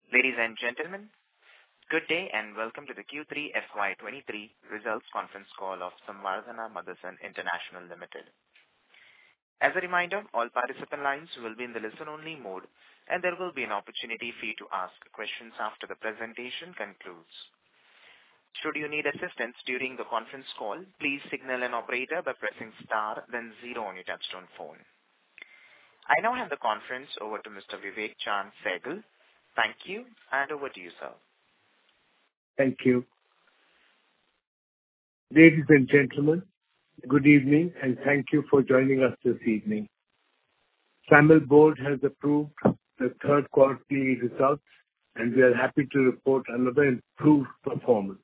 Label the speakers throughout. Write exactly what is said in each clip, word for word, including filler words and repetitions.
Speaker 1: Ladies and gentlemen, good day and welcome to the Q three F Y twenty-three results conference call of Samvardhana Motherson International Limited. As a reminder, all participant lines will be in the listen-only mode, and there will be an opportunity for you to ask questions after the presentation concludes. Should you need assistance during the conference call, please signal an operator by pressing star then zero on your touchtone phone. I now hand the conference over to Mister Vivek Chaand Sehgal. Thank you, and over to you, sir.
Speaker 2: Thank you. Ladies and gentlemen, good evening, and thank you for joining us this evening. SAMIL Board has approved the third quarterly results, and we are happy to report another improved performance.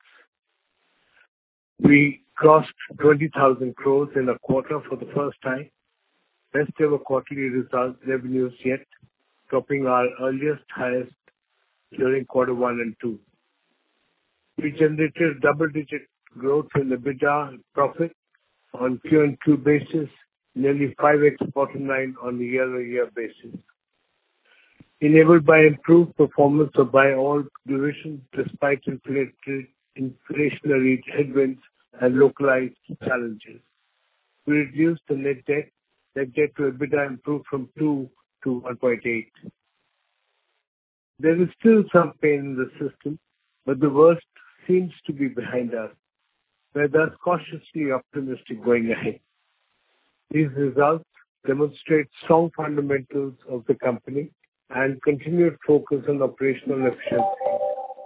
Speaker 2: We crossed twenty thousand crores in a quarter for the first time. Best ever quarterly result revenues yet, topping our earliest highest during quarter one and two. We generated double-digit growth in the EBITDA profit on Q and Q basis, nearly five x bottom line on a year-on-year basis. Enabled by improved performance of by all divisions despite inflated, inflationary headwinds and localized challenges. We reduced the net debt. Net debt to EBITDA improved from two to one point eight. There is still some pain in the system, but the worst seems to be behind us. We're thus cautiously optimistic going ahead. These results demonstrate strong fundamentals of the company and continued focus on operational efficiency.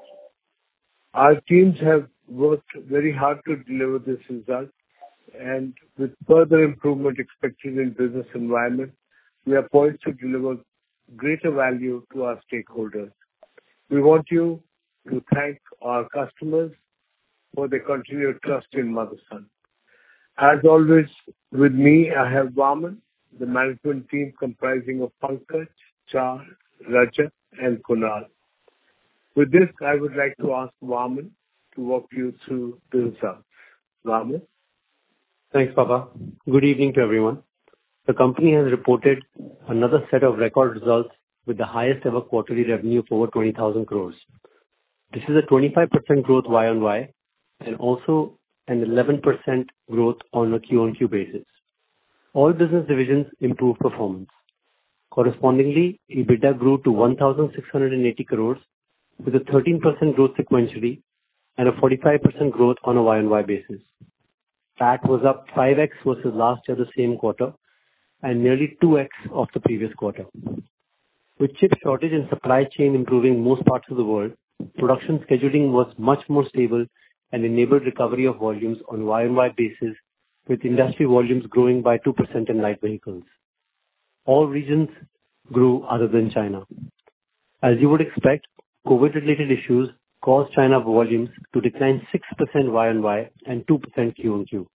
Speaker 2: Our teams have worked very hard to deliver this result, and with further improvement expected in business environment, we are poised to deliver greater value to our stakeholders. We want you to thank our customers for their continued trust in Motherson. As always, with me, I have Vaaman, the management team comprising of Pankaj, Charles, Rajat, and Kunal. With this, I would like to ask Vaaman to walk you through the results. Vaaman?
Speaker 3: Thanks, Papa. Good evening to everyone. The company has reported another set of record results with the highest ever quarterly revenue of over twenty thousand crores. This is a twenty-five percent growth Y on Y and also an eleven percent growth on a Q on Q basis. All business divisions improved performance. Correspondingly, EBITDA grew to one thousand six hundred eighty crores with a thirteen percent growth sequentially and a forty-five percent growth on a Y on Y basis. P A T was up five x versus last year the same quarter and nearly two x of the previous quarter. With chip shortage and supply chain improving most parts of the world, production scheduling was much more stable and enabled recovery of volumes on Y on Y basis, with industry volumes growing by two percent in light vehicles. All regions grew other than China. As you would expect, COVID-related issues caused China volumes to decline six percent Y on Y and two percent Q on Q.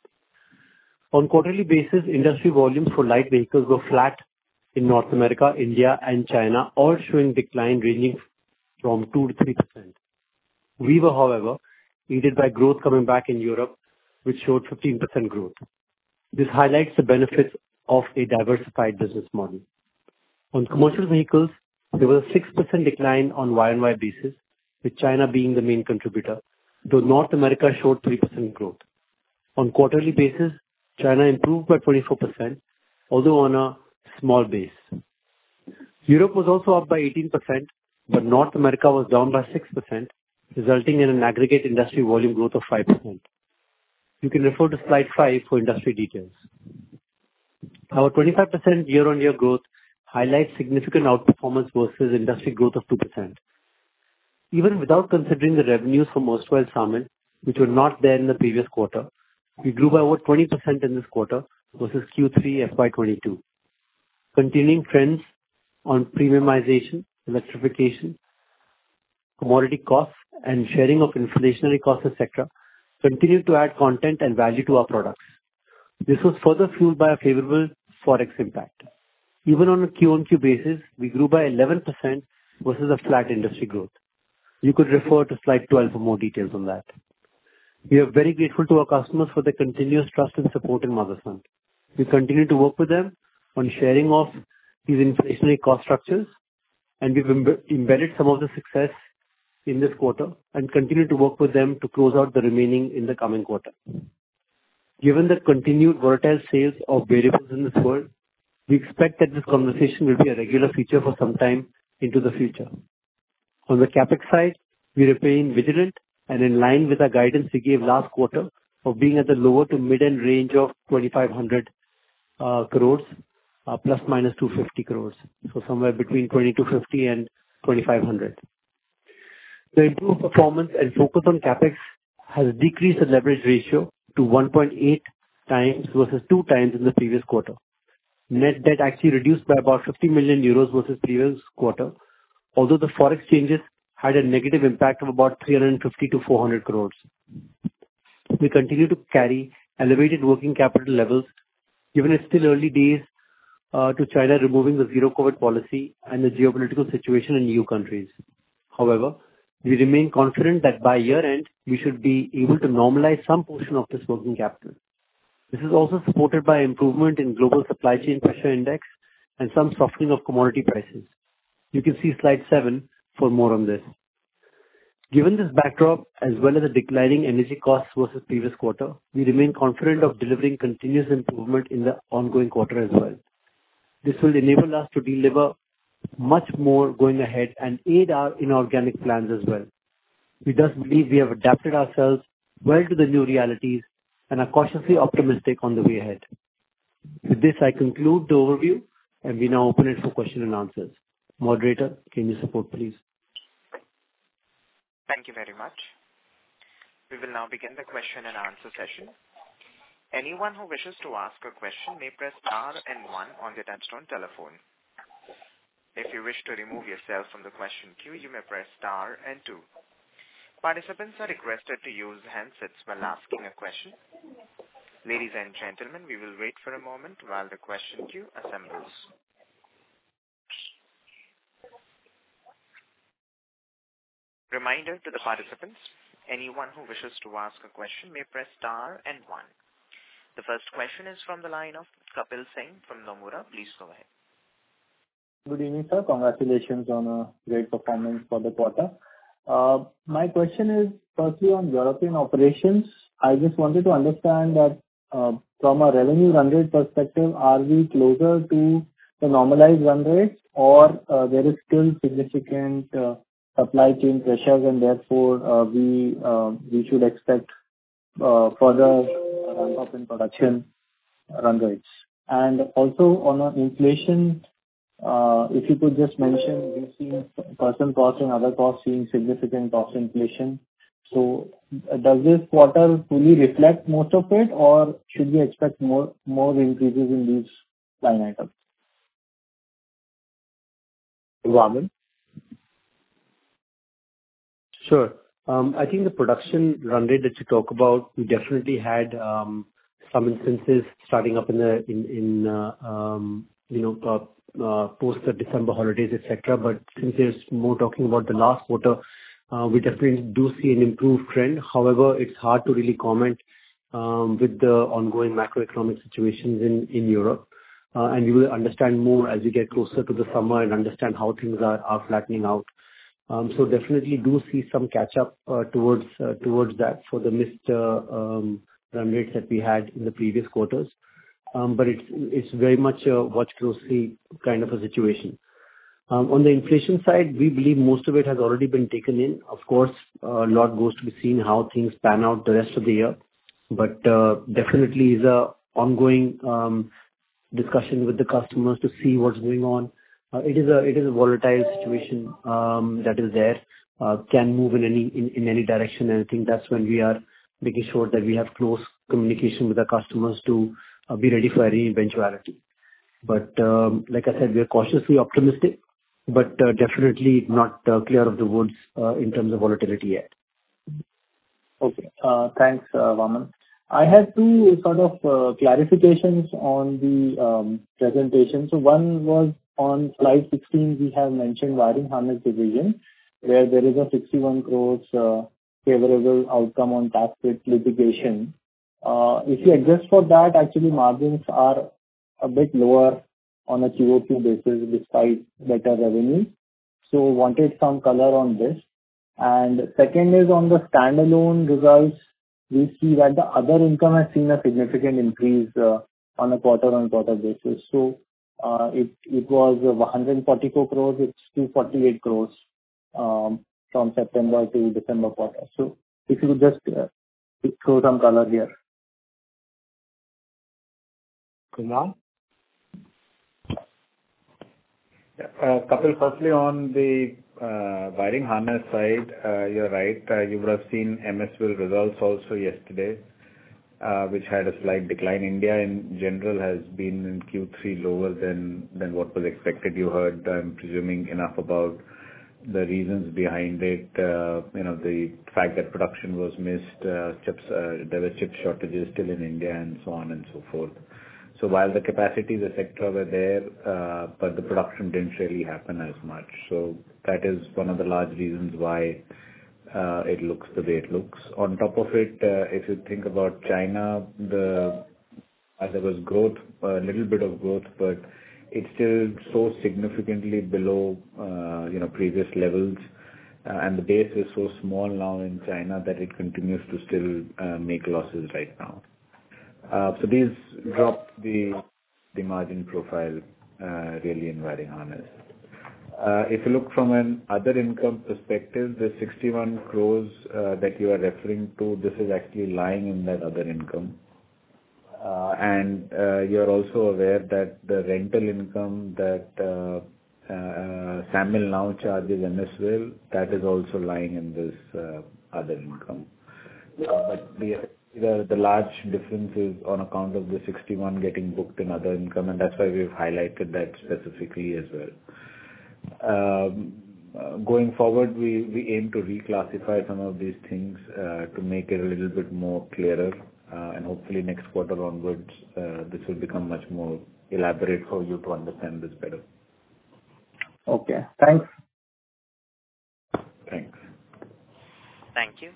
Speaker 3: On quarterly basis, industry volumes for light vehicles were flat in North America, India, and China, all showing decline ranging from two to three percent. We were, however, aided by growth coming back in Europe, which showed fifteen percent growth. This highlights the benefits of a diversified business model. On commercial vehicles, there was a six percent decline on Y on Y basis, with China being the main contributor, though North America showed three percent growth. On quarterly basis, China improved by twenty-four percent, although on a small base. Europe was also up by eighteen percent, but North America was down by six percent, resulting in an aggregate industry volume growth of five percent. You can refer to slide five for industry details. Our twenty-five percent year-on-year growth highlights significant outperformance versus industry growth of two percent. Even without considering the revenues from erstwhile SAMIL, which were not there in the previous quarter, we grew by over twenty percent in this quarter versus Q three F Y twenty-two. Continuing trends on premiumization, electrification, commodity costs, and sharing of inflationary costs, et cetera, continue to add content and value to our products. This was further fueled by a favorable Forex impact. Even on a Q on Q basis, we grew by eleven percent versus a flat industry growth. You could refer to slide twelve for more details on that. We are very grateful to our customers for their continuous trust and support in Motherson. We continue to work with them on sharing of these inflationary cost structures and we've embe- embedded some of the success in this quarter and continue to work with them to close out the remaining in the coming quarter. Given the continued volatile sales of variables in this world, we expect that this conversation will be a regular feature for some time into the future. On the CapEx side, we remain vigilant and in line with our guidance we gave last quarter of being at the lower to mid-end range of twenty-five hundred uh, crores, uh, plus minus two hundred fifty crores. So somewhere between twenty-two fifty and twenty-five hundred. The improved performance and focus on CapEx has decreased the leverage ratio to one point eight times versus two times in the previous quarter. Net debt actually reduced by about fifty million euros versus previous quarter, although the forex changes had a negative impact of about three hundred fifty to four hundred crores. We continue to carry elevated working capital levels, given it's still early days uh, to China removing the zero COVID policy and the geopolitical situation in E U countries. However, we remain confident that by year end, we should be able to normalize some portion of this working capital. This is also supported by improvement in global supply chain pressure index and some softening of commodity prices. You can see slide seven for more on this. Given this backdrop, as well as the declining energy costs versus previous quarter, we remain confident of delivering continuous improvement in the ongoing quarter as well. This will enable us to deliver much more going ahead and aid our inorganic plans as well. We thus believe we have adapted ourselves well to the new realities and are cautiously optimistic on the way ahead. With this, I conclude the overview and we now open it for question and answers. Moderator, can you support please?
Speaker 1: Thank you very much. We will now begin the question and answer session. Anyone who wishes to ask a question may press star and one on their touchtone telephone. If you wish to remove yourself from the question queue, you may press star and two. Participants are requested to use handsets while asking a question. Ladies and gentlemen, we will wait for a moment while the question queue assembles. Reminder to the participants, anyone who wishes to ask a question may press star and one. The first question is from the line of Kapil Singh from Nomura. Please go ahead.
Speaker 4: Good evening, sir. Congratulations on a great performance for the quarter. Uh, my question is firstly on European operations. I just wanted to understand that uh, from a revenue run rate perspective, are we closer to the normalized run rates or uh, there is still significant uh, supply chain pressures and therefore uh, we uh, we should expect uh, further ramp up in production run rates? And also on an inflation, Uh, if you could just mention, we've seen person costs and other costs seeing significant cost inflation. So uh, does this quarter fully reflect most of it, or should we expect more more increases in these line items?
Speaker 2: Raman?
Speaker 3: Sure. Um, I think the production run rate that you talk about, we definitely had um, some instances starting up in the in in uh, um, you know uh, uh, post the December holidays, et cetera. But since there's more talking about the last quarter, uh, we definitely do see an improved trend. However, it's hard to really comment um, with the ongoing macroeconomic situations in in Europe, uh, and we will understand more as we get closer to the summer and understand how things are are flattening out. Um, so definitely do see some catch up uh, towards uh, towards that for the missed uh, um, run rates that we had in the previous quarters. Um, but it's it's very much a watch closely kind of a situation. Um, on the inflation side, we believe most of it has already been taken in. Of course, a lot goes to be seen how things pan out the rest of the year. But uh, definitely is a ongoing um, discussion with the customers to see what's going on. Uh, it is a it is a volatile situation um, that is there, uh, can move in any in, in any direction, and I think that's when we are making sure that we have close communication with our customers to uh, be ready for any eventuality. But um, like I said, we are cautiously optimistic, but uh, definitely not uh, clear of the woods uh, in terms of volatility yet.
Speaker 4: Okay, uh, thanks, uh, Vaman. I had two sort of uh, clarifications on the um, presentation. So one was on slide sixteen, we have mentioned wiring harness division, where there is a sixty-one crores uh, favorable outcome on tax rate litigation. Uh, if you adjust for that, actually margins are a bit lower on a Q O Q basis despite better revenue. So wanted some color on this. And second is on the standalone results, we see that the other income has seen a significant increase uh, on a quarter-on-quarter basis. So uh, it it was one hundred forty-four crores, it's two hundred forty-eight crores um, from September to December quarter. So if you could just uh, throw some color here.
Speaker 2: Kunal?
Speaker 5: Uh, Kapil, firstly on the uh, wiring harness side, uh, you're right. Uh, you would have seen M S W I L results also yesterday, uh, which had a slight decline. India in general has been in Q three lower than than what was expected. You heard, I'm presuming, enough about the reasons behind it. Uh, you know, the fact that production was missed, uh, chips, uh, there were chip shortages still in India, and so on and so forth. So while the capacities, et cetera, were there, uh, but the production didn't really happen as much. So that is one of the large reasons why uh, it looks the way it looks. On top of it, uh, if you think about China, the uh, there was growth, a little bit of growth, but it's still so significantly below, uh, you know, previous levels, uh, and the base is so small now in China that it continues to still uh, make losses right now. Uh, so these drop the the margin profile uh, really in wiring harness. Uh, if you look from an other income perspective, the sixty-one crores uh, that you are referring to, this is actually lying in that other income. Uh, and uh, you're also aware that the rental income that uh, uh, SAMIL now charges M S W I L, that is also lying in this uh, other income. Uh, but the The, the large difference is on account of the sixty-one getting booked in other income, and that's why we've highlighted that specifically as well. Um, uh, going forward, we, we aim to reclassify some of these things uh, to make it a little bit more clearer, uh, and hopefully next quarter onwards, uh, this will become much more elaborate for you to understand this better.
Speaker 4: Okay, thanks.
Speaker 5: Thanks.
Speaker 1: Thank you.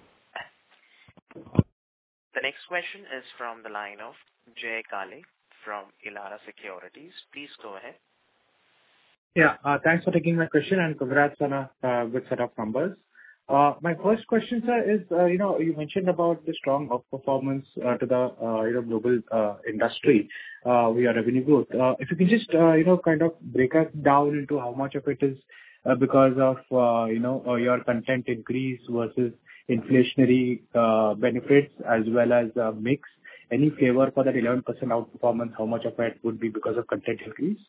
Speaker 1: The next question is from the line of Jay Kale from Elara Securities. Please go ahead.
Speaker 6: Yeah, uh, thanks for taking my question and congrats on a uh, good set of numbers. Uh, my first question, sir, is, uh, you know, you mentioned about the strong outperformance uh, to the, uh, you know, global uh, industry uh, via revenue growth. Uh, if you can just, uh, you know, kind of break us down into how much of it is uh, because of, uh, you know, uh, your content increase versus inflationary uh, benefits as well as uh, mix. Any flavor for that eleven percent outperformance, how much of it would be because of content increase?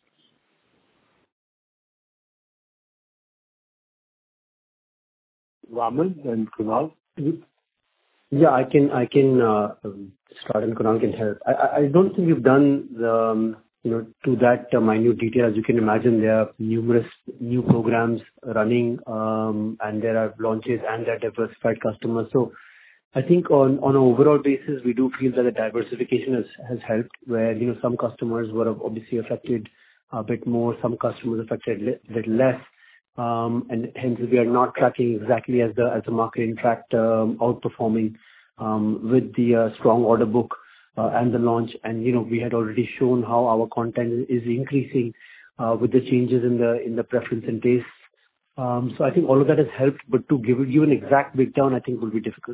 Speaker 2: Raman and Kunal?
Speaker 3: Yeah, I can I can uh, start and Kunal can help. I, I don't think we've done the, um, you know, to that uh, minute detail. As you can imagine, there are numerous new programs running, um, and there are launches and there are diversified customers. So I think on, on an overall basis, we do feel that the diversification has, has helped, where, you know, some customers were obviously affected a bit more, some customers affected a little less. Um, and hence we are not tracking exactly as the, as the market, in fact, um, outperforming, um, with the uh, strong order book. Uh, and the launch, and you know we had already shown how our content is increasing uh, with the changes in the in the preference and tastes. Um, so I think all of that has helped, but to give you an exact breakdown, I think will be difficult.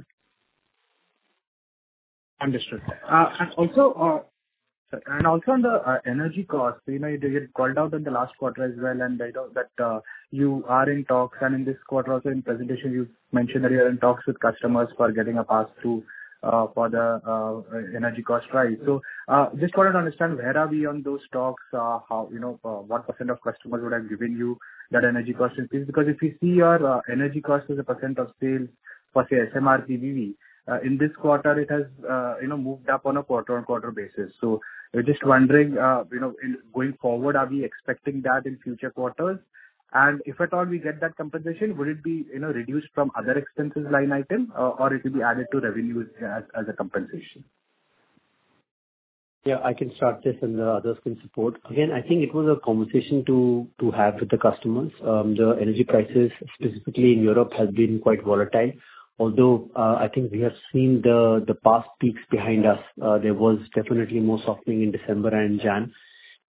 Speaker 6: Understood. Uh, and also, uh, and also on the uh, energy cost, you know, you did called out in the last quarter as well, and I know that uh, you are in talks, and in this quarter also in presentation you mentioned that you are in talks with customers for getting a pass through. Uh, for the uh, energy cost rise. So uh, just wanted to understand where are we on those talks, uh, how, you know, uh, what percent of customers would have given you that energy cost increase? Because if you see your uh, energy cost as a percent of sales for say S M R P B V, uh, in this quarter it has, uh, you know, moved up on a quarter on quarter basis. So we're just wondering, uh, you know, in going forward, are we expecting that in future quarters? And if at all we get that compensation, would it be, you know, reduced from other expenses line item, uh, or it will be added to revenues as, as a compensation?
Speaker 3: Yeah, I can start this and the others can support. Again, I think it was a conversation to to have with the customers. Um, the energy prices, specifically in Europe, has been quite volatile. Although uh, I think we have seen the the past peaks behind us. Uh, there was definitely more softening in December and Jan.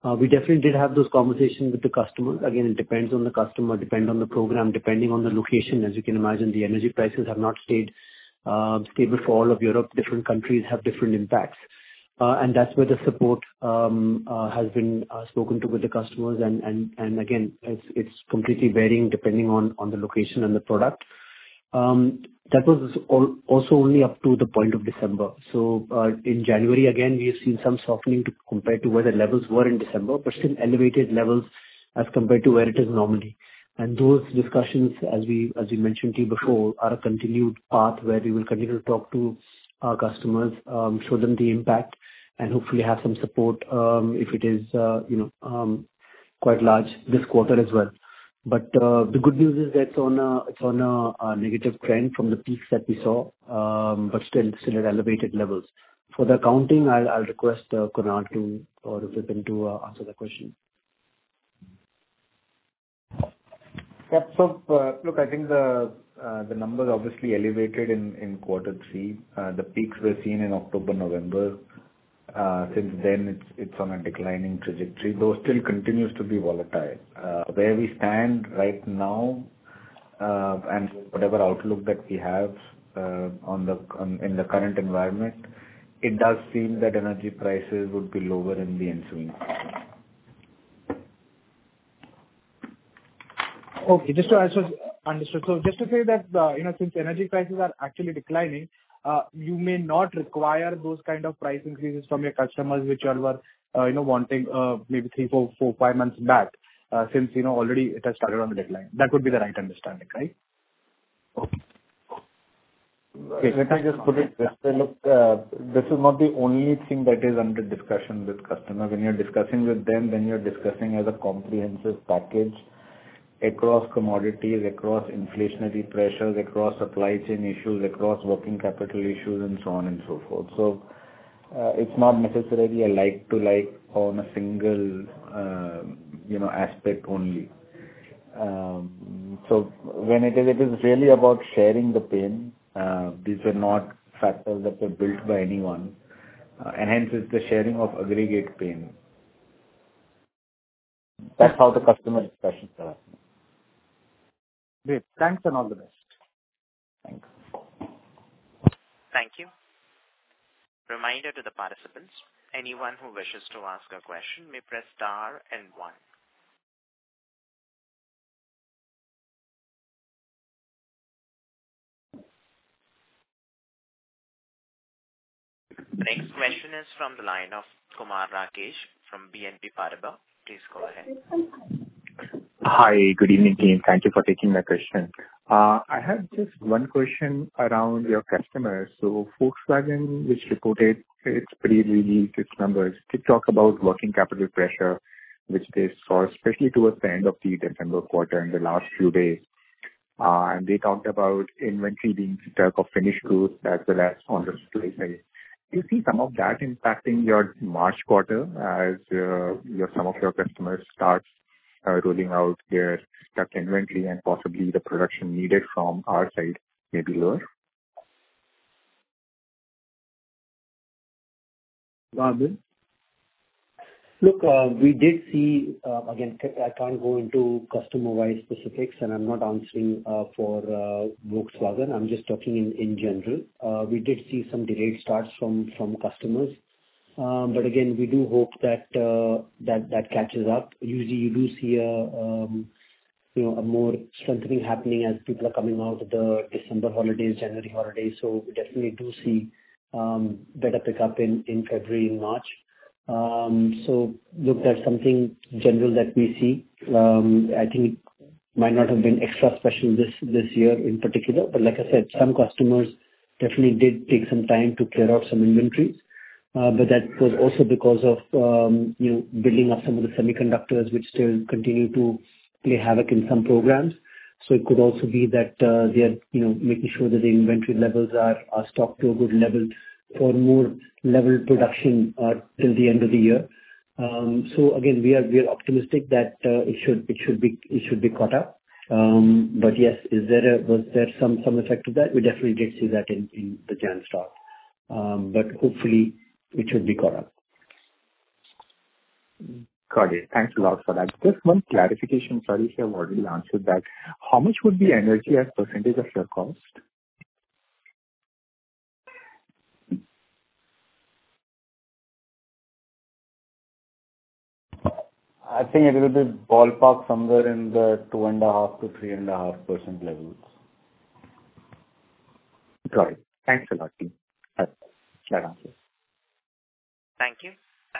Speaker 3: We definitely did have those conversations with the customers. Again, it depends on the customer, depend on the program, depending on the location. As you can imagine, the energy prices have not stayed uh, stable for all of Europe. Different countries have different impacts. Uh, and that's where the support um, uh, has been uh, spoken to with the customers. And, and, and again, it's, it's completely varying depending on, on the location and the product. Um, that was all, also only up to the point of December. So uh, in January, again, we have seen some softening to, compared to where the levels were in December, but still elevated levels as compared to where it is normally. And those discussions, as we as we mentioned to you before, are a continued path where we will continue to talk to our customers, um, show them the impact, and hopefully have some support um, if it is uh, you know um, quite large this quarter as well. But uh, the good news is that it's on a it's on a, a negative trend from the peaks that we saw, um, but still still at elevated levels. For the accounting, I'll I'll request uh, Kunal to or Vipin to uh, answer the question.
Speaker 5: Yep. So, uh, look, I think the uh, the numbers obviously elevated in in quarter three. Uh, The peaks were seen in October, November. Uh, Since then, it's it's on a declining trajectory, though still continues to be volatile. Uh, Where we stand right now, uh, and whatever outlook that we have uh, on the on in the current environment, it does seem that energy prices would be lower in the ensuing.
Speaker 6: Okay, just to also understood. So just to say that, uh, you know, since energy prices are actually declining, uh, you may not require those kind of price increases from your customers, which you all were, uh, you know, wanting uh, maybe three, four, four, five months back, uh, since, you know, already it has started on the decline. That would be the right understanding, right?
Speaker 5: Okay. Let me just put it this way. Look, uh, this is not the only thing that is under discussion with customers. When you're discussing with them, then you're discussing as a comprehensive package across commodities, across inflationary pressures, across supply chain issues, across working capital issues, and so on and so forth. So, uh, it's not necessarily a like to like on a single, uh, you know, aspect only. Um, so when it is, it is really about sharing the pain. Uh, these were not factors that were built by anyone, uh, and hence it's the sharing of aggregate pain. That's how the customer discussions are happening.
Speaker 6: Great. Thanks and all the best.
Speaker 5: Thanks.
Speaker 1: Thank you. Reminder to the participants, anyone who wishes to ask a question may press star and one. The next question is from the line of Kumar Rakesh from B N P Paribas. Please go ahead.
Speaker 7: Hi, good evening, team. Thank you for taking my question. Uh, I have just one question around your customers. So Volkswagen, which reported its pre-release its numbers, did talk about working capital pressure, which they saw especially towards the end of the December quarter in the last few days. Uh, and they talked about inventory being stuck of finished goods as well as on the supply side. Do you see some of that impacting your March quarter as uh, your some of your customers start uh, rolling out their stuck inventory and possibly the production needed from our side may be lower?
Speaker 3: Robin? Look, uh, we did see, uh, again, I can't go into customer-wise specifics, and I'm not answering uh, for uh, Volkswagen. I'm just talking in in general. Uh, We did see some delayed starts from from customers. Um, But again, we do hope that uh, that that catches up. Usually, you do see a um, you know, a more strengthening happening as people are coming out of the December holidays, January holidays. So we definitely do see um, better pickup in in February and March. Um, so look, that's something general that we see. Um, I think it might not have been extra special this this year in particular, but like I said, some customers definitely did take some time to clear out some inventories. Uh, but that was also because of um, you know building up some of the semiconductors, which still continue to play havoc in some programs. So it could also be that uh, they are you know making sure that the inventory levels are are stocked to a good level for more level production uh, till the end of the year. Um, so again, we are we are optimistic that uh, it should it should be it should be caught up. Um, but yes, is there a, was there some some effect of that? We definitely did see that in, in the Jan start. Um, but hopefully it should be caught up.
Speaker 7: Got it. Thanks a lot for that. Just one clarification. Sorry if you have already answered that. How much would be energy as percentage of your cost?
Speaker 5: I think it will be ballpark somewhere in the two point five to three point five percent levels.
Speaker 7: Got it. Thanks a lot, team. That answers.
Speaker 1: Thank you.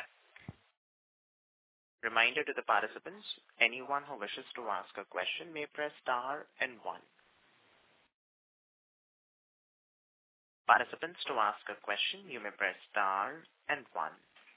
Speaker 1: Reminder to the participants, anyone who wishes to ask a question may press star and one. Participants, to ask a question, you may press star and one.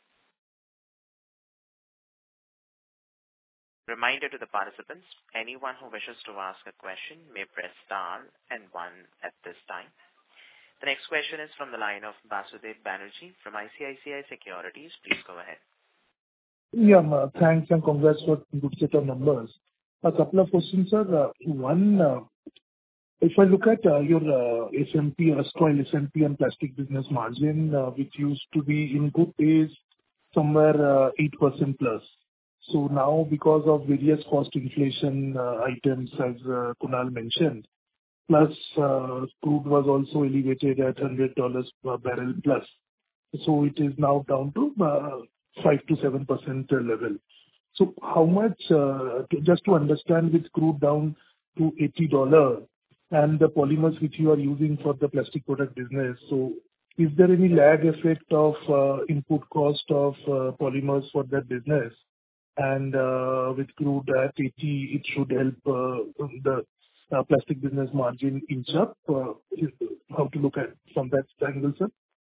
Speaker 1: Reminder to the participants, anyone who wishes to ask a question may press star and one at this time. The next question is from the line of Basudev Banerjee from I C I C I Securities. Please go ahead.
Speaker 8: Yeah, ma, thanks and congrats for good set of numbers. A couple of questions, sir. Uh, One, uh, if I look at uh, your uh, S M P, erstwhile S M P and plastic business margin, uh, which used to be in good days somewhere uh, eight percent plus. So now because of various cost inflation uh, items, as uh, Kunal mentioned, plus uh, crude was also elevated at one hundred dollars per barrel plus. So it is now down to uh, five to seven percent level. So how much, uh, to, just to understand, with crude down to eighty dollars and the polymers which you are using for the plastic product business, so is there any lag effect of uh, input cost of uh, polymers for that business? And uh, with crude at eighty, it should help uh, the uh, plastic business margin inch up. Uh, is, how to look at from that angle, sir?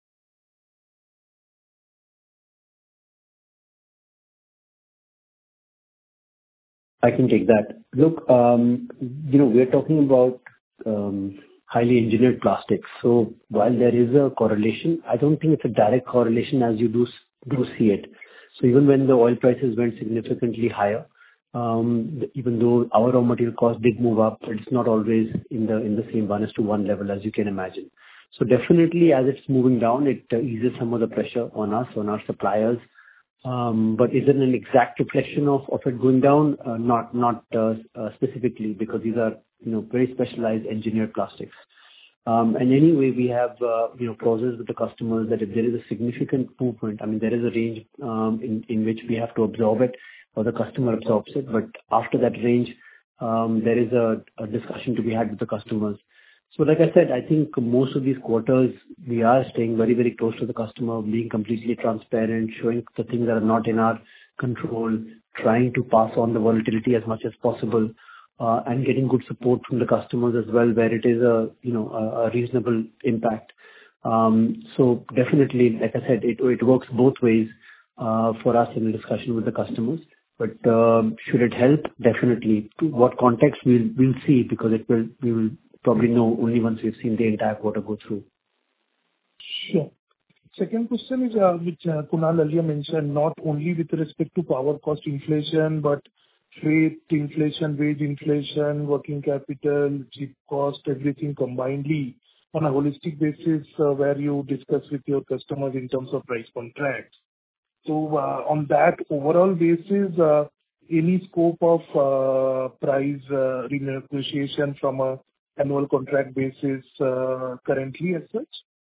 Speaker 3: I can take that. Look, um, you know, we're talking about um, highly engineered plastics. So while there is a correlation, I don't think it's a direct correlation as you do do see it. So even when the oil prices went significantly higher, um, even though our raw material cost did move up, it's not always in the in the same one is to one level as you can imagine. So definitely, as it's moving down, it uh, eases some of the pressure on us, on our suppliers. Um, but is it an exact reflection of, of it going down? Uh, not not uh, uh, specifically, because these are you know very specialized engineered plastics. Um, and anyway, we have uh, you know clauses with the customers that if there is a significant movement, I mean there is a range um, in in which we have to absorb it, or the customer absorbs it. But after that range, um, there is a, a discussion to be had with the customers. So like I said, I think most of these quarters, we are staying very, very close to the customer, being completely transparent, showing the things that are not in our control, trying to pass on the volatility as much as possible, uh, and getting good support from the customers as well, where it is a, you know, a, a reasonable impact. Um, so definitely, like I said, it, it works both ways uh, for us in the discussion with the customers. But um, should it help? Definitely. To what context, we'll, we'll see, because it will, we will probably know only once we've seen the entire quarter go through.
Speaker 8: Sure. Second question is, uh, which uh, Kunal earlier mentioned, not only with respect to power cost inflation, but freight inflation, wage inflation, working capital, chip cost, everything combinedly on a holistic basis, uh, where you discuss with your customers in terms of price contracts. So, uh, on that overall basis, uh, any scope of uh, price uh, renegotiation from a annual contract basis uh, currently as such?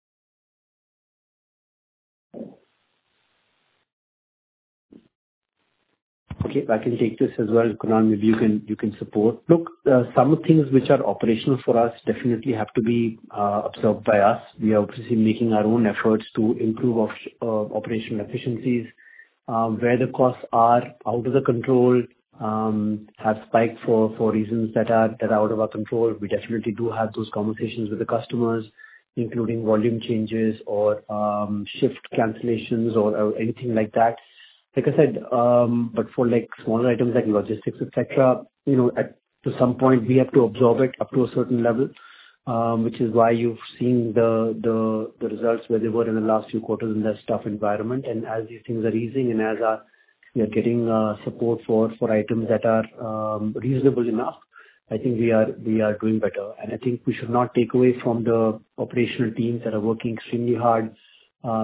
Speaker 3: Okay, I can take this as well. Kunal, maybe you can you can support. Look, uh, some things which are operational for us definitely have to be uh, absorbed by us. We are obviously making our own efforts to improve of, uh, operational efficiencies. Uh, where the costs are out of the control, um, have spiked for, for reasons that are that are out of our control. We definitely do have those conversations with the customers, including volume changes or um, shift cancellations or, or anything like that. Like I said, um, but for like smaller items like logistics, et cetera, you know, at to some point we have to absorb it up to a certain level, um, which is why you've seen the, the the results where they were in the last few quarters in that tough environment. And as these things are easing and as our, we are getting uh, support for, for items that are um, reasonable enough, I think we are we are doing better. And I think we should not take away from the operational teams that are working extremely hard uh,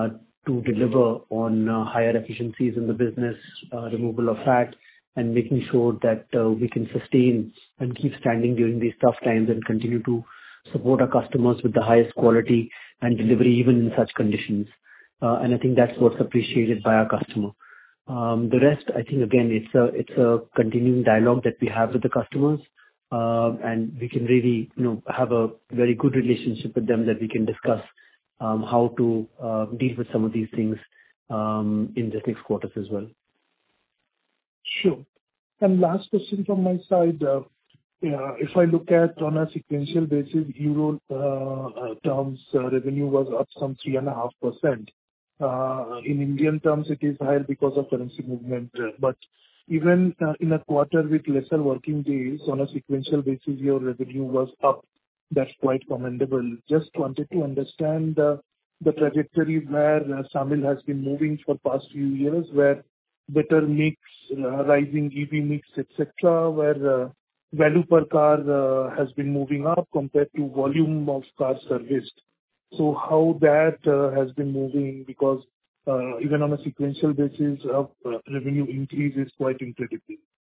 Speaker 3: to deliver on uh, higher efficiencies in the business, uh, removal of fat, and making sure that uh, we can sustain and keep standing during these tough times and continue to support our customers with the highest quality and delivery even in such conditions. Uh, and I think that's what's appreciated by our customer. Um, the rest, I think, again, it's a it's a continuing dialogue that we have with the customers, uh, and we can really, you know, have a very good relationship with them that we can discuss um, how to uh, deal with some of these things um, in the next quarters as well.
Speaker 8: Sure. And last question from my side. Uh, yeah, if I look at on a sequential basis, euro uh, uh, terms, uh, revenue was up some three point five percent. Uh, in Indian terms, it is higher because of currency movement. Uh, but even uh, in a quarter with lesser working days, on a sequential basis, your revenue was up. That's quite commendable. Just wanted to understand uh, the trajectory where uh, SAMIL has been moving for past few years, where better mix, uh, rising E V mix, et cetera, where uh, value per car uh, has been moving up compared to volume of cars serviced. So how that uh, has been moving, because uh, even on a sequential basis, uh, uh, revenue increase is quite incredible.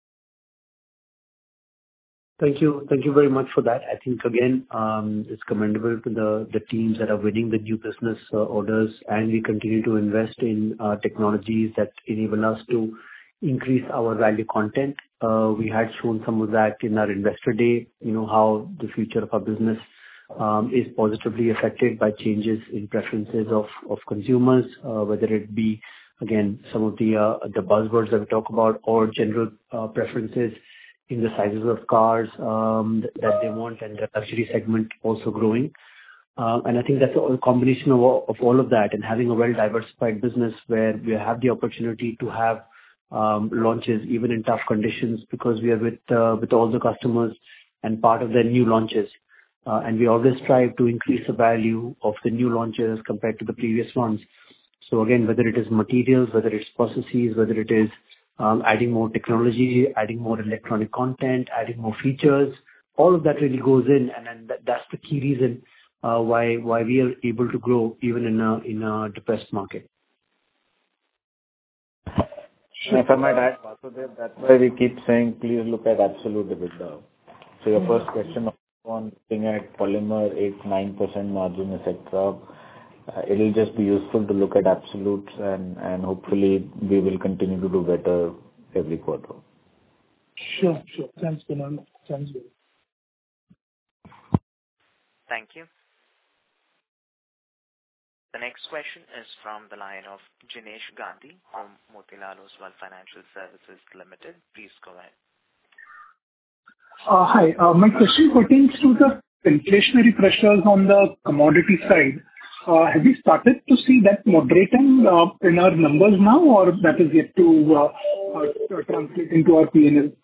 Speaker 3: Thank you. Thank you very much for that. I think, again, um, it's commendable to the, the teams that are winning the new business uh, orders, and we continue to invest in uh, technologies that enable us to increase our value content. Uh, we had shown some of that in our investor day, you know, how the future of our business um, is positively affected by changes in preferences of, of consumers, uh, whether it be, again, some of the, uh, the buzzwords that we talk about or general uh, preferences in the sizes of cars um, that they want, and the luxury segment also growing. Uh, and I think that's a combination of all, of all of that, and having a well-diversified business where we have the opportunity to have um, launches even in tough conditions, because we are with uh, with all the customers and part of their new launches. Uh, and we always strive to increase the value of the new launches compared to the previous ones. So again, whether it is materials, whether it's processes, whether it is Um, adding more technology, adding more electronic content, adding more features, all of that really goes in, and, and that, that's the key reason uh, why why we are able to grow even in a in a depressed market.
Speaker 5: If I might add, Vasudev, that's why we keep saying please look at absolute EBITDA. So your first question on looking at polymer eight nine percent margin, et cetera. Uh, it will just be useful to look at absolutes, and, and hopefully we will continue to do better every quarter.
Speaker 8: Sure, sure. Thanks, Kunal. Thanks, Bill.
Speaker 1: Thank you. The next question is from the line of Jinesh Gandhi from Motilal Oswal Financial Services Limited. Please go ahead.
Speaker 9: Uh, hi. Uh, my question pertains to the inflationary pressures on the commodity side. Uh, have you started to see that moderating uh, in our numbers now, or that is yet to uh, uh, translate into our P and L?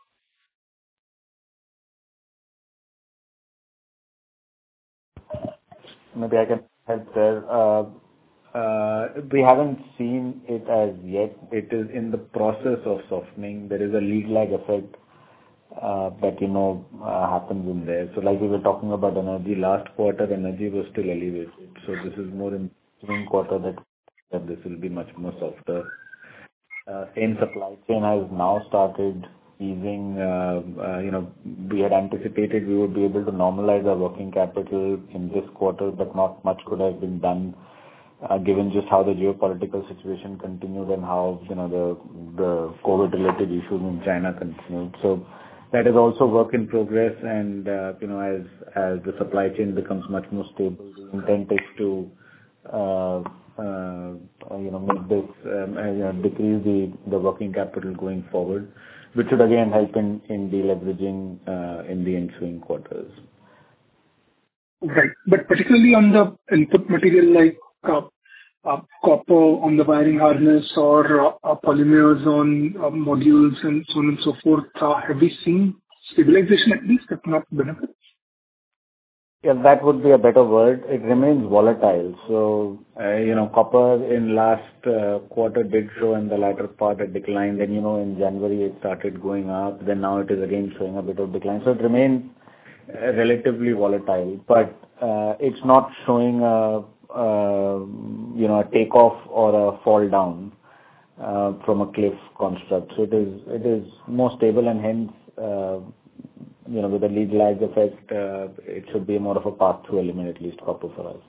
Speaker 5: Maybe I can help there. Uh, uh, we haven't seen it as yet. It is in the process of softening. There is a lead lag effect uh, that, you know, uh, happens in there. So like we were talking about energy, last quarter energy was still elevated. So this is more in June quarter that, that this will be much more softer. Uh, same supply chain has now started easing. Uh, uh, you know, we had anticipated we would be able to normalize our working capital in this quarter, but not much could have been done uh, given just how the geopolitical situation continued and how, you know, the the COVID-related issues in China continued. So that is also work in progress, and uh, you know, as as the supply chain becomes much more stable, the intent is to uh, uh, you know make this um, uh, decrease the the working capital going forward, which should again help in in deleveraging uh, in the ensuing quarters.
Speaker 9: Right, but particularly on the input material like uh, uh, copper on the wiring harness or uh, uh, polymers on uh, modules and so on and so forth, uh, have we seen stabilization at least, if not benefits?
Speaker 5: Yeah, that would be a better word. It remains volatile. So, uh, you know, copper in last uh, quarter did show in the latter part a decline. Then, you know, in January it started going up. Then now it is again showing a bit of decline. So it remains uh, relatively volatile, but uh, it's not showing a, uh, you know, a takeoff or a fall down uh, from a cliff construct. So it is it is more stable, and hence, uh, you know, with a lead lag effect, uh, it should be more of a pass-through element, at least copper for us.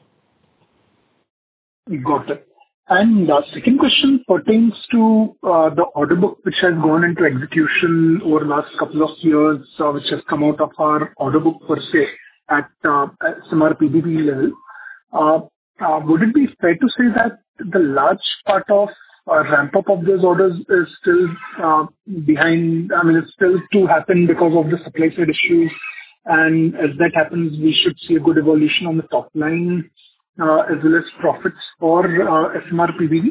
Speaker 9: Got it. And uh, second question pertains to uh, the order book which has gone into execution over the last couple of years, uh, which has come out of our order book per se at uh, S M R P B V level. Uh, uh, would it be fair to say that the large part of uh, ramp-up of those orders is still uh, behind, I mean, it's still to happen because of the supply side issues, and as that happens, we should see a good evolution on the top line Uh, as well as profits for uh, S M R P B V?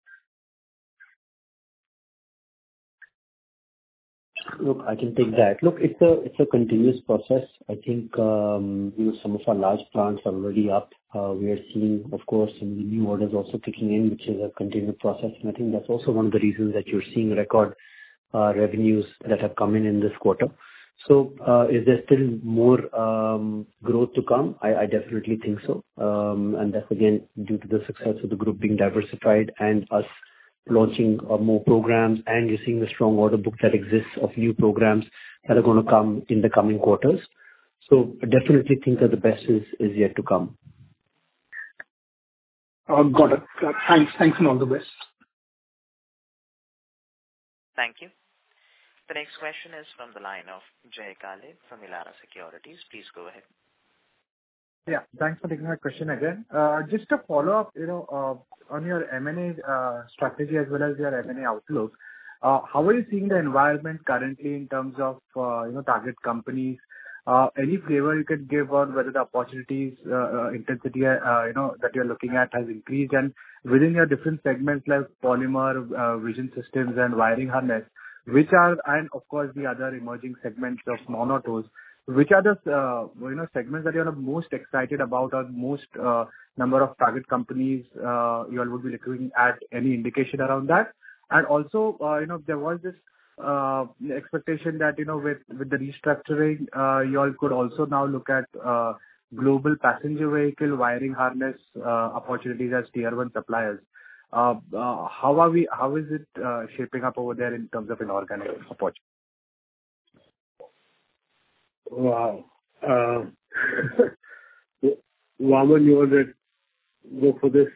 Speaker 3: Look, I can take that. Look, it's a it's a continuous process. I think um, you know, some of our large plants are already up. Uh, we are seeing, of course, some of the new orders also kicking in, which is a continued process. And I think that's also one of the reasons that you're seeing record uh, revenues that have come in in this quarter. So, uh, is there still more um, growth to come? I, I definitely think so. Um, and that's again due to the success of the group being diversified and us launching uh, more programs, and you're seeing the strong order book that exists of new programs that are going to come in the coming quarters. So I definitely think that the best is, is yet to come.
Speaker 9: Uh, got it. Uh, thanks. Thanks and all the best.
Speaker 1: Thank you. The next question is from the line of Jay Kale from Elara Securities. Please go ahead.
Speaker 6: Yeah, thanks for taking my question again. Uh, just to follow up, you know, uh, on your M and A uh, strategy as well as your M and A outlook, uh, how are you seeing the environment currently in terms of, uh, you know, target companies? Uh, any flavor you could give on whether the opportunities, uh, uh, intensity, uh, you know, that you're looking at has increased, and within your different segments like polymer, uh, vision systems and wiring harness, which are, and of course the other emerging segments of non-autos, which are the, uh, you know, segments that you're most excited about, or most uh, number of target companies uh, you all would be looking at? Any indication around that? And also, uh, you know, there was this uh, expectation that, you know, with, with the restructuring, uh, you all could also now look at uh, global passenger vehicle wiring harness uh, opportunities as tier one suppliers. Uh, uh, how are we? How is it uh, shaping up over there in terms of inorganic opportunity?
Speaker 2: Wow. Uh, Vaman, you want to go for this?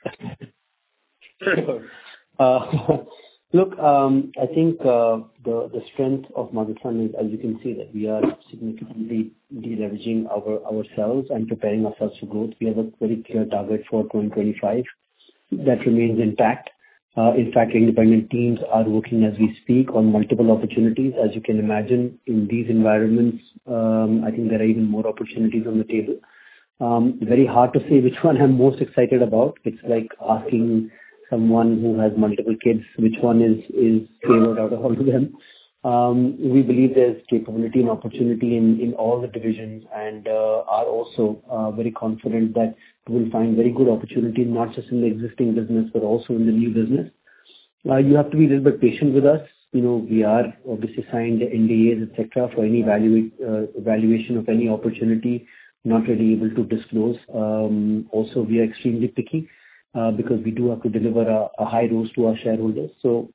Speaker 3: uh, look, um, I think uh, the the strength of Motherson is, as you can see, that we are significantly deleveraging our ourselves and preparing ourselves for growth. We have a very clear target for twenty twenty-five. That remains intact. Uh, in fact, independent teams are working as we speak on multiple opportunities. As you can imagine, in these environments, um, I think there are even more opportunities on the table. Um, very hard to say which one I'm most excited about. It's like asking someone who has multiple kids, which one is, is favored out of all of them. Um, we believe there's capability and opportunity in, in all the divisions, and uh, are also uh, very confident that we will find very good opportunity, not just in the existing business, but also in the new business. Uh, you have to be a little bit patient with us. You know, we are obviously signed N D As, et cetera, for any evaluate, uh, evaluation of any opportunity, not really able to disclose. Um, also, we are extremely picky uh, because we do have to deliver a, a high rose to our shareholders. So,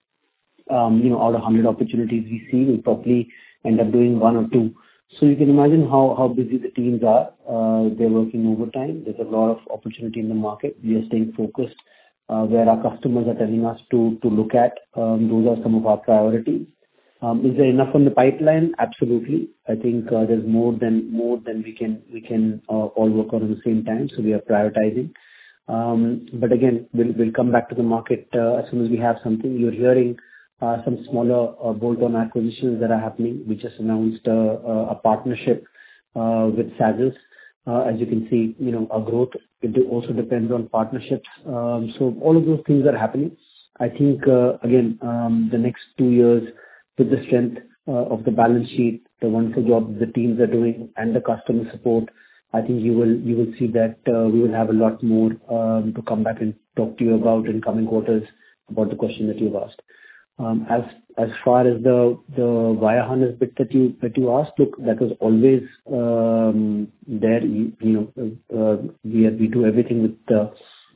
Speaker 3: Um, you know, out of one hundred opportunities we see, we'll probably end up doing one or two. So you can imagine how, how busy the teams are. Uh, they're working overtime. There's a lot of opportunity in the market. We are staying focused uh, where our customers are telling us to, to look at. Um, those are some of our priorities. Um, is there enough on the pipeline? Absolutely. I think uh, there's more than more than we can we can uh, all work on at the same time. So we are prioritizing. Um, but again, we'll we'll come back to the market uh, as soon as we have something. You're hearing Uh, some smaller uh, bolt-on acquisitions that are happening. We just announced uh, uh, a partnership uh, with Savills. Uh, as you can see, you know, our growth, it also depends on partnerships. Um, so all of those things are happening. I think, uh, again, um, the next two years, with the strength uh, of the balance sheet, the wonderful job the teams are doing, and the customer support, I think you will you will see that uh, we will have a lot more um, to come back and talk to you about in coming quarters about the question that you've asked. Um, as as far as the the wire harness bit that you that you asked, look, that was always um, there. You, you know, uh, we we do everything with uh,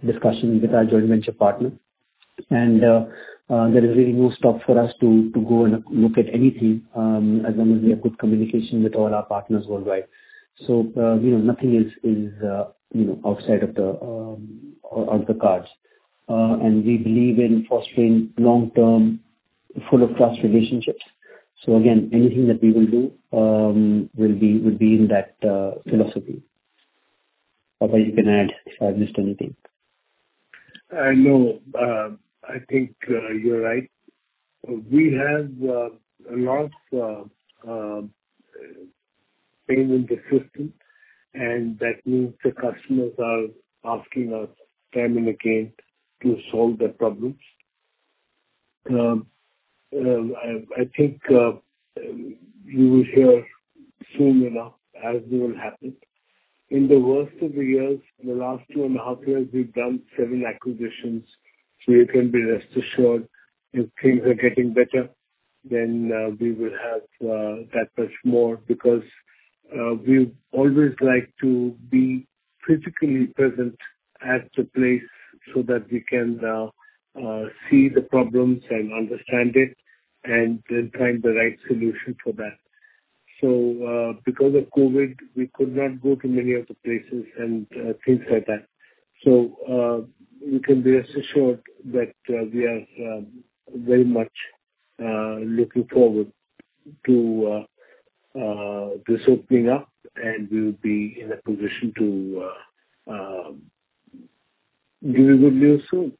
Speaker 3: discussions with our joint venture partner. And uh, uh, there is really no stop for us to, to go and look at anything um, as long as we have good communication with all our partners worldwide. So, uh, you know, nothing is, is uh, you know, outside of the, um, of the cards. Uh, and we believe in fostering long-term, full of trust relationships. So again, anything that we will do um, will be will be in that uh, philosophy. Papa, you can add if I've missed anything.
Speaker 2: I know. Uh, I think uh, you're right. We have uh, a lot of uh, uh, pain in the system, and that means the customers are asking us time and again to solve their problems. Um, uh, I, I think uh, you will hear soon enough as they will happen. In the worst of the years, the last two and a half years, we've done seven acquisitions. So you can be rest assured if things are getting better, then uh, we will have uh, that much more because uh, we always like to be physically present at the place so that we can uh, uh, see the problems and understand it and then find the right solution for that. So uh, because of COVID, we could not go to many of the places and uh, things like that. So uh, you can be rest assured that uh, we are um, very much uh, looking forward to uh, uh, this opening up, and we will be in a position to uh, uh, give you good news soon.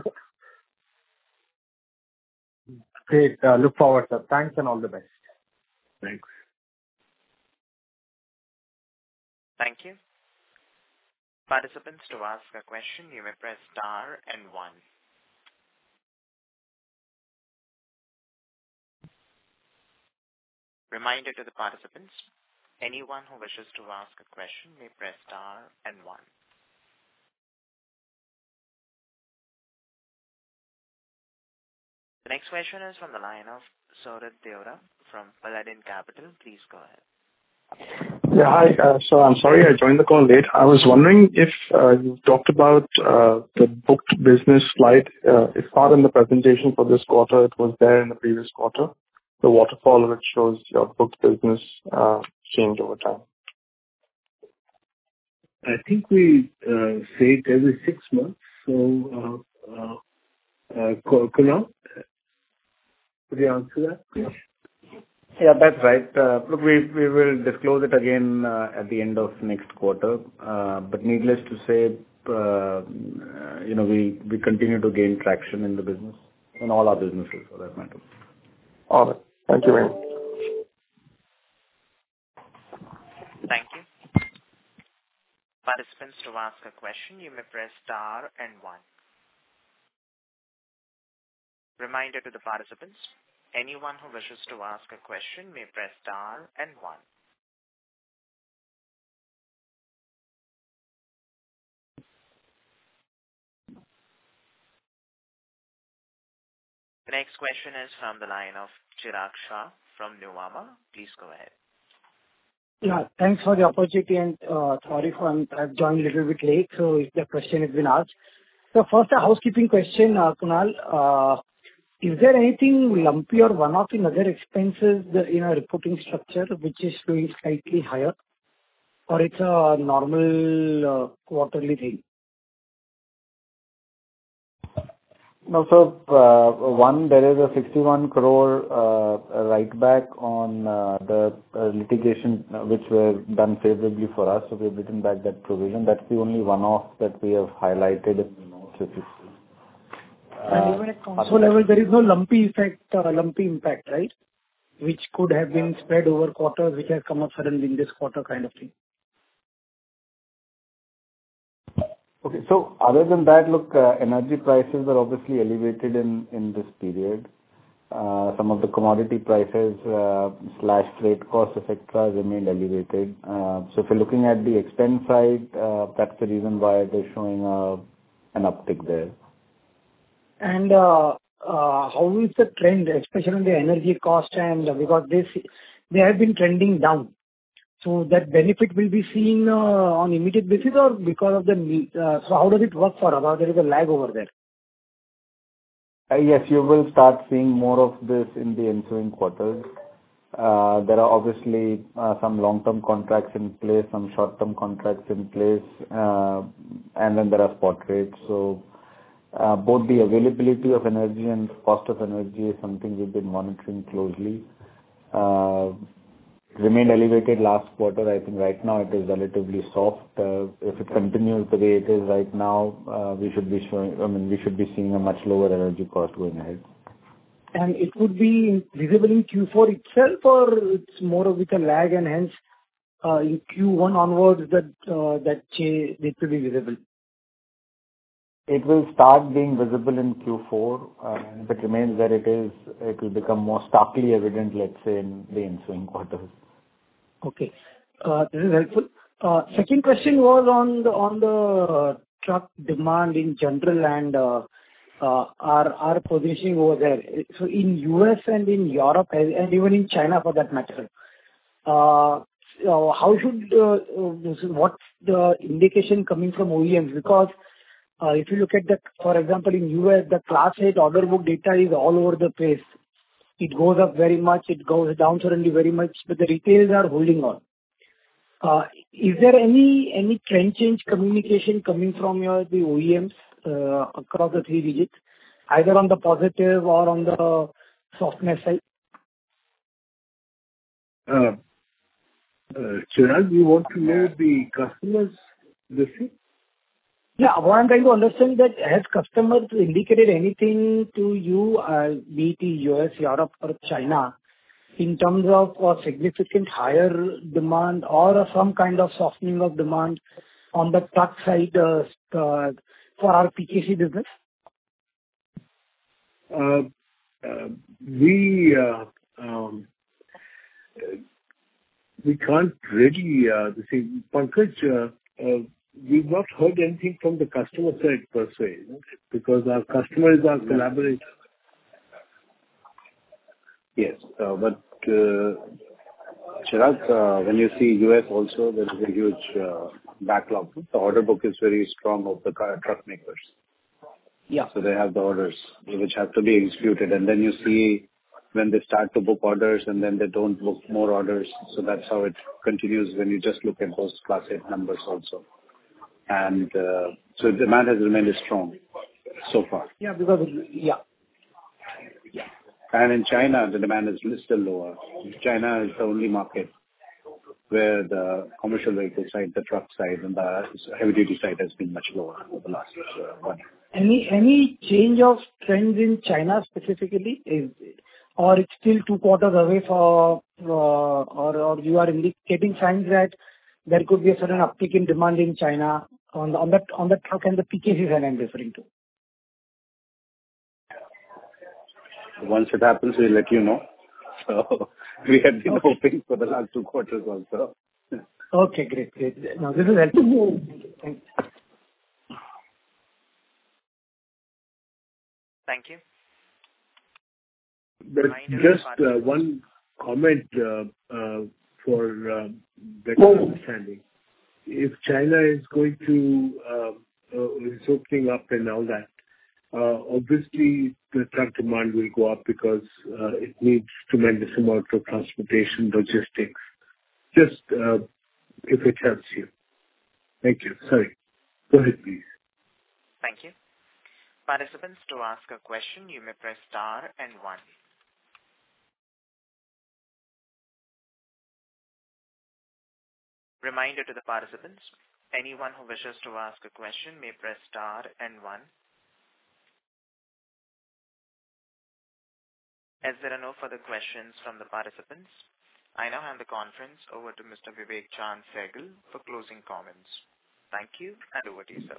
Speaker 6: Great. Uh, look forward, sir. Thanks and all the best.
Speaker 2: Thanks.
Speaker 1: Thank you. Participants, to ask a question, you may press star and one. Reminder to the participants, anyone who wishes to ask a question may press star and one. The next question is from the line of Saurabh Deora from Paladin Capital. Please go ahead.
Speaker 10: Yeah, hi. Uh, so I'm sorry I joined the call late. I was wondering if uh, you talked about uh, the booked business slide. Uh, it's not in the presentation for this quarter. It was there in the previous quarter. The waterfall which shows your booked business uh, change over time.
Speaker 2: I think we uh, say it every six months. So, uh, uh, uh, Kunal, could you answer that, please?
Speaker 5: Yeah, that's right. Uh, Look, we we will disclose it again uh, at the end of next quarter. Uh, But needless to say, uh, you know, we we continue to gain traction in the business, in all our businesses for that matter.
Speaker 10: All right. Thank you very much.
Speaker 1: Thank you. Participants, to ask a question, you may press star and one. Reminder to the participants, anyone who wishes to ask a question may press star and one. The next question is from the line of Chirag Shah from Nuvama. Please go ahead.
Speaker 11: Yeah, thanks for the opportunity and uh, sorry for I'm, I've joined a little bit late, so if the question has been asked. So first, a housekeeping question, uh, Kunal. Uh, Is there anything lumpy or one-off in other expenses in a reporting structure which is showing slightly higher, or it's a normal uh, quarterly thing?
Speaker 5: No, so, uh, one, there is a sixty-one crore uh, write-back on uh, the uh, litigation uh, which were done favorably for us, so we've written back that provision. That's the only one-off that we have highlighted in the notes, if you see.
Speaker 11: And even at console level, there is no lumpy effect, uh, lumpy impact, right? Which could have been spread over quarters, which has come up suddenly in this quarter kind of thing.
Speaker 5: Okay. So other than that, look, uh, energy prices were obviously elevated in, in this period. Uh, some of the commodity prices uh, slash freight costs, et cetera, remained elevated. Uh, so if you're looking at the expense side, uh, that's the reason why they're showing a, an uptick there.
Speaker 11: And uh, uh, how is the trend, especially on the energy cost, and uh, because this they have been trending down. So that benefit will be seen uh, on immediate basis or because of the need. Uh, so how does it work for us? How there is a lag over there?
Speaker 5: Uh, Yes, you will start seeing more of this in the ensuing quarters. Uh, There are obviously uh, some long-term contracts in place, some short-term contracts in place, uh, and then there are spot rates. So, uh, both the availability of energy and cost of energy is something we've been monitoring closely. Uh, Remained elevated last quarter. I think right now it is relatively soft. Uh, If it continues the way it is right now, uh, we should be showing, I mean, we should be seeing a much lower energy cost going ahead.
Speaker 11: And it would be visible in Q four itself, or it's more with a lag and hence uh, in Q one onwards that uh, that cha- it will be visible?
Speaker 5: It will start being visible in Q four. uh, and If it remains where it is, it will become more starkly evident, let's say, in the ensuing quarters.
Speaker 11: Okay. Uh, This is helpful. Uh, Second question was on the on the truck demand in general and uh, uh, our our positioning over there. So in U S and in Europe and and even in China for that matter, uh, so how should uh, uh, what's the indication coming from O E Ms? Because uh, if you look at the, for example, in U S, the Class eight order book data is all over the place. It goes up very much, it goes down suddenly very much, but the retailers are holding on. Uh, Is there any any trend change communication coming from your the O E Ms uh, across the three digits, either on the positive or on the softness side?
Speaker 2: Uh, uh, Chirag, you want to know the customers this thing?
Speaker 11: Yeah. What I'm trying to understand that has customers indicated anything to you, uh, be it U S, Europe or China, in terms of a significant higher demand or some kind of softening of demand on the truck side, uh, uh, for our P K C business?
Speaker 2: Uh, uh, We uh, um, uh, we can't really uh, the thing. Pankaj, uh, uh, we've not heard anything from the customer side per se, because our customer is our collaborator.
Speaker 12: Yes. uh, But uh, Chirag, uh, when you see U S also, there is a huge uh, backlog. The order book is very strong of the car truck makers.
Speaker 11: Yeah.
Speaker 12: So they have the orders which have to be executed. And then you see when they start to book orders and then they don't book more orders. So that's how it continues when you just look at those Class eight numbers also. And uh, so demand has remained strong so far.
Speaker 11: Yeah, because, yeah.
Speaker 12: And in China, the demand is still lower. China is the only market where the commercial vehicle side, the truck side, and the heavy-duty side has been much lower over the last uh, one year.
Speaker 11: Any any change of trends in China specifically? Is or it's still two quarters away for, uh, or or you are indicating signs that there could be a certain uptick in demand in China on the on the on the truck and the P K C side I'm referring to?
Speaker 12: Once it happens, we'll let you know. So we have been
Speaker 11: Okay.
Speaker 12: hoping for the last two quarters also.
Speaker 11: Okay, great. Great. No, this is helpful. Thank you.
Speaker 1: Thank you.
Speaker 2: But
Speaker 1: Reminder
Speaker 2: just
Speaker 1: to
Speaker 2: uh, one comment uh, uh, for uh, better understanding. If China is going to uh, uh, is opening up and all that, uh, obviously the truck demand will go up because uh, it needs tremendous amount of transportation, logistics. Just uh, if it helps you. Thank you. Sorry. Go ahead, please.
Speaker 1: Thank you. Participants, to ask a question, you may press star and one. Reminder to the participants, anyone who wishes to ask a question may press star and one. As there are no further questions from the participants, I now hand the conference over to Mister Vivek Chand Sehgal for closing comments. Thank you, and over to you, sir.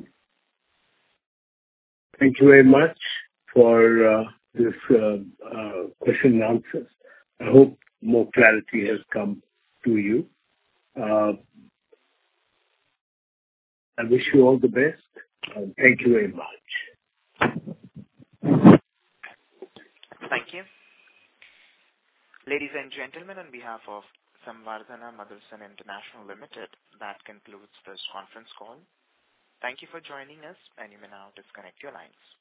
Speaker 2: Thank you very much for uh, this uh, uh, question and answers. I hope more clarity has come to you. Uh, I wish you all the best. Uh, thank you very much.
Speaker 1: Thank you. Ladies and gentlemen, on behalf of Samvardhana Motherson International Limited, that concludes this conference call. Thank you for joining us, and you may now disconnect your lines.